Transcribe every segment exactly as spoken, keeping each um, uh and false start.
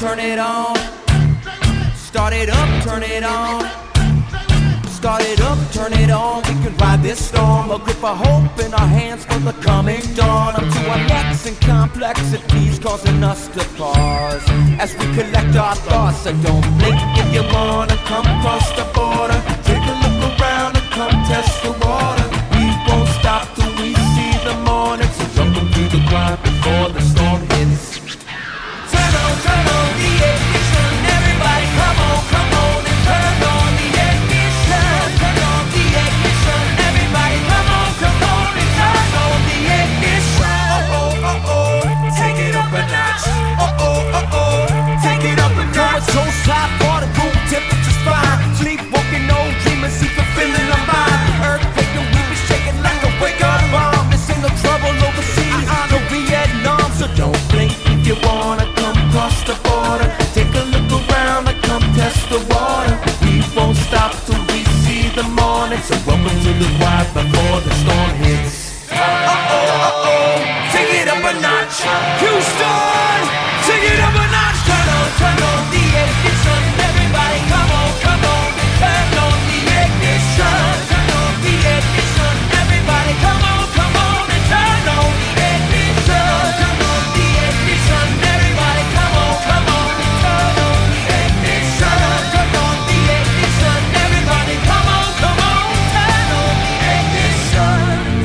turn it on. Start it up, turn it on. Start it up, turn it on. We can ride this storm. A grip of hope in our hands for the coming dawn. Up to our necks and complexities causing us to pause as we collect our thoughts. So don't blink if you wanna come across the border. Take a look around and come test the water. We won't stop till we see the morning. So jump into the grind before the storm hits. Turn on, turn on the ignition. Everybody come on, come on and turn on the ignition. Turn on the ignition. Everybody come on, come on and turn on the ignition. Oh oh oh oh, take it up a notch. Oh oh oh oh, take it up a notch. So high for the room temperature's fine. Sleepwalking, no dreamers, see fulfilling our mind. Earthquake and we be shaking like a wake-up bomb. This ain't no trouble overseas, no Vietnam. So don't blink if you wanna come across the border. Take a look around and come test the water. We won't stop till we see the morning. So welcome to the wild before the storm hits. Uh oh, uh oh, take it up a notch. Houston, take it up a notch. Turn on, turn on the ignition. Everybody come on, come on and turn on the ignition. Turn on the ignition. Everybody come on, come on and turn on the ignition. Turn on the ignition. Everybody come on, come on and turn on the ignition. Turn on the ignition. Everybody come on, come on and turn on the ignition.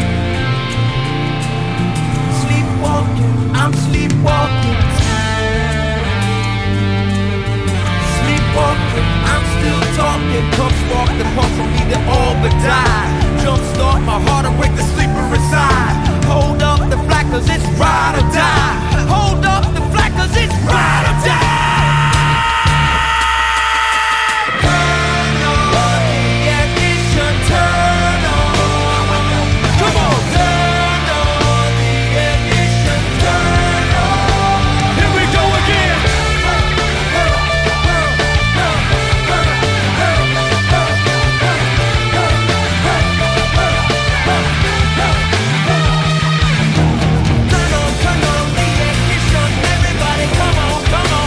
Sleepwalking, I'm sleepwalking. Sleepwalking, I'm still talking. Come spark the pump for me to all but die. Jumpstart my heart and wake the sleeper inside. Hold up the flag cause it's ride or die. Hold up the flag cause it's ride or die. Turn on the ignition, turn on. Come on, turn on the ignition, turn on. Here we go again. Turn on, turn on the ignition. Everybody come on, come on.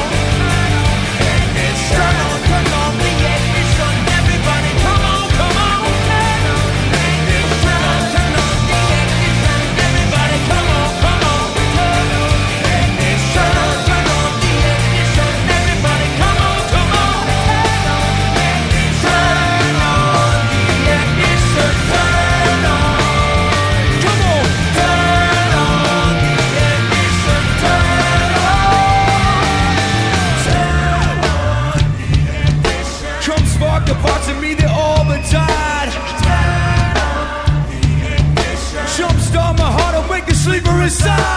Turn on, turn on the ignition. Everybody come on, come on. Turn on, turn on, turn on the ignition. Everybody come on, come on. Turn on, turn on, turn on the ignition. Everybody come on, come on. Turn on, turn on the ignition. Turn on, come on. Turn on the ignition. Turn on. Come spark the parts of me that all but died. Jumpstart my heart, awake a sleeper inside.